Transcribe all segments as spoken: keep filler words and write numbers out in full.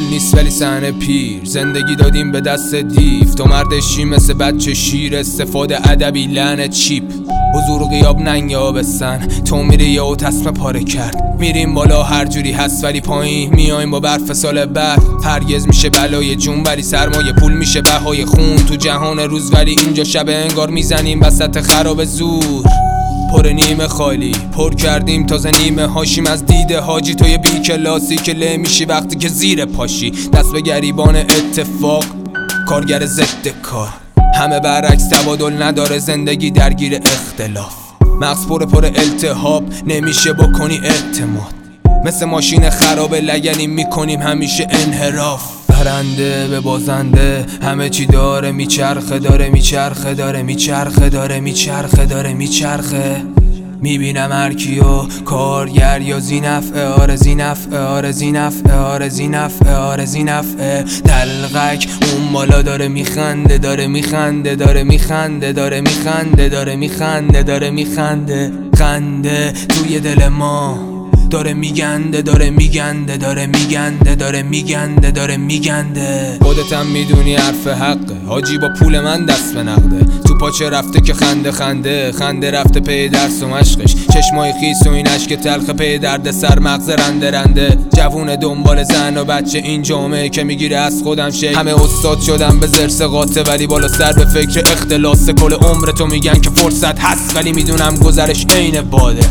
پول نیست ولی صحنه پیر، زندگی دادیم به دست دیو. تو مردشی مثل بچه شیر، استفاده ادبی لعنت چیپ. حضور غیاب ننگ آبستن، تو میری یا تصمه پاره کرد. میریم بالا هر جوری هست ولی پایین میایم با برف سال بعد. هرگز میشه بلای جون ولی سرمایه پول میشه بهای خون. تو جهان روز ولی اینجا شب انگار میزنیم وسط خراب زور. پر نیمه خالی پر کردیم تازه نیمه هاشیم از دیده حاجی. تو یه بی کلاسی که له میشی وقتی که زیر پاشی. دست به گریبان اتفاق کارگر ضد کار. همه برعکس تبادل نداره، زندگی درگیر اختلاف. مغز پر پر التهاب نمیشه بکنی اعتماد. مثل ماشین خراب لگنی میکنیم همیشه انحراف. برنده به بازنده همه چی داره میچرخه داره میچرخه داره میچرخه داره میچرخه داره میچرخه. میبینم هر کیو کارگر یا زینفعه آره زینفعه آره زینفعه آره زینفعه آره زینفعه. دلغک اون بالا داره میخنده داره میخنده داره میخنده داره میخنده داره میخنده داره میخنده. خنده توی دل ما داره میگنده داره میگنده داره میگنده داره میگنده داره میگنده. خودتم میدونی حرف حقه حاجی، با پول من دست به نقده. تو پاچه رفته که خنده خنده خنده رفته پی درس و مشقش. چشمای خیس و این اشک تلخ پی درد سر مغز رنده رنده. جوون دنبال زن و بچه این جامعه که میگیره از خودم شی. همه استاد شدم به زرس قاطع ولی بالا سر به فکر اختلاس. کل عمر تو میگن که فرصت هست ولی میدونم گذرش عین باده.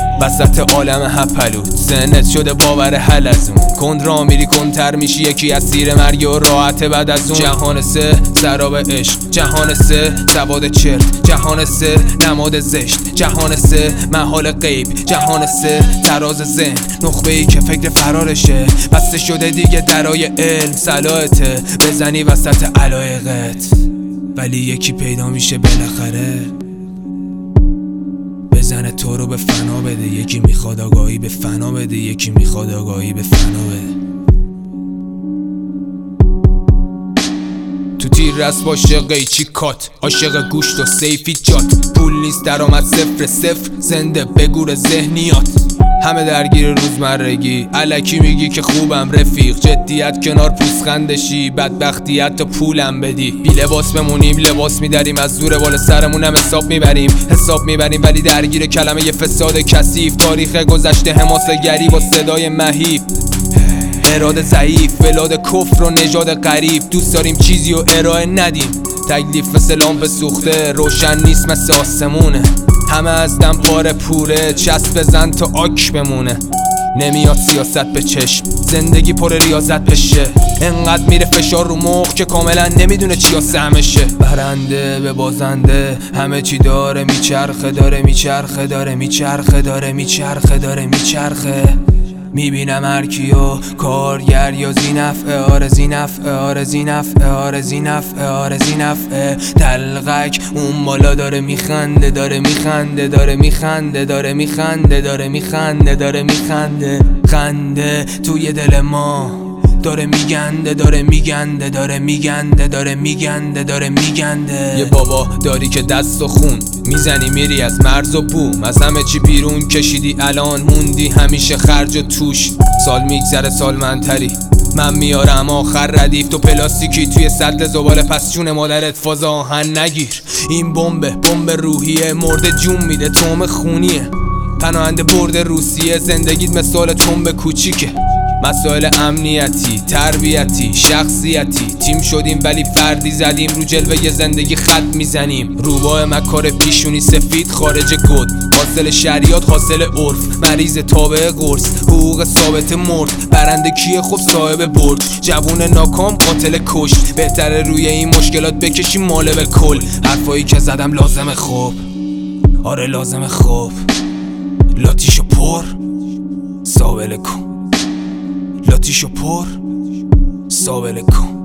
وسط عالم هپلو سنت شده باور حلزون. کند را میری کنتر میشی یکی از سیر مرگ و راحت بعد از اون. جهان سه سراب عشق، جهان سه سواد چرت، جهان سه نماد زشت، جهان سه محال غیب، جهان سه تراز ذهن. نخبه ای که فکر فرارشه بسته شده دیگه درای علم. صلاحته بزنی وسط علایقت ولی یکی پیدا میشه بالاخره بزنه تو رو به فنا بده. یکی میخواد آگاهی به فنا بده، یکی میخواد آگاهی به فنا بده. تو تیر رست باشه قیچی کات، عاشق گوشت و سیفی جات. پول نیست درآمد صفر صفر، زنده بگور ذهنیات. همه درگیر روزمرگی الکی میگی که خوبم رفیق. جدیت کنار پوزخندشی، بدبختیت تا پولم بدی. بی لباس بمونیم لباس میداریم، از زور بالا سرمونم حساب میبریم حساب میبریم ولی درگیر کلمه ی فساد کثیف. تاریخ گذشته حماسه‌گری با صدای مهیب. اراده ضعیف ولاد کفر و نژاد غریب. دوست داریم چیزی و ارائه ندیم، تکلیف مثل لامپ سوخته روشن نیست مثل آسمونه. همه از دم پاره پوره چسب بزن تا آک بمونه. نمیاد سیاست به چشم، زندگی پر ریاضت بشه. انقدر میره فشار رو مخ که کاملا نمیدونه چیا سهمشه. برنده به بازنده همه چی داره میچرخه داره میچرخه داره میچرخه داره میچرخه داره میچرخه. میبینم هر کیو کارگر یا زینفعه آره زینفعه آره زینفعه آره زینفعه آره زینفعه. دلغک اون بالا داره میخنده داره میخنده داره میخنده داره میخنده داره میخنده داره میخنده. خنده توی دل ما داره میگنده داره میگنده داره میگنده داره میگنده داره میگنده. یه بابا داری که دست و خون میزنی میری از مرز و بوم. از همه چی بیرون کشیدی الان موندی همیشه خرج و توش. سال میگذره سال منتری من میارم آخر ردیف. تو پلاستیکی توی سطل زباله پس جون مادرت فاز آهن نگیر. این بمب بمب روحیه مرده جون میده توم خونیه. پناهنده برد روسیه زندگیت مثال تنب کوچیکه. مسائل امنیتی، تربیتی، شخصیتی. تیم شدیم ولی فردی زدیم رو جلوه زندگی خط میزنیم. روباه مکار پیشونی سفید خارج گد، حاصل شریعت حاصل عرف. مریض تابع قرص، حقوق ثابت مرد. برنده کیه خب صاحب برد. جوون ناکام قاتل کشت. بهتره روی این مشکلات بکشیم ماله به کل. حرفایی که زدم لازمه خوب آره لازمه خوب. لاتیشو پر سابل کن، لاتیشو پر سابل کن.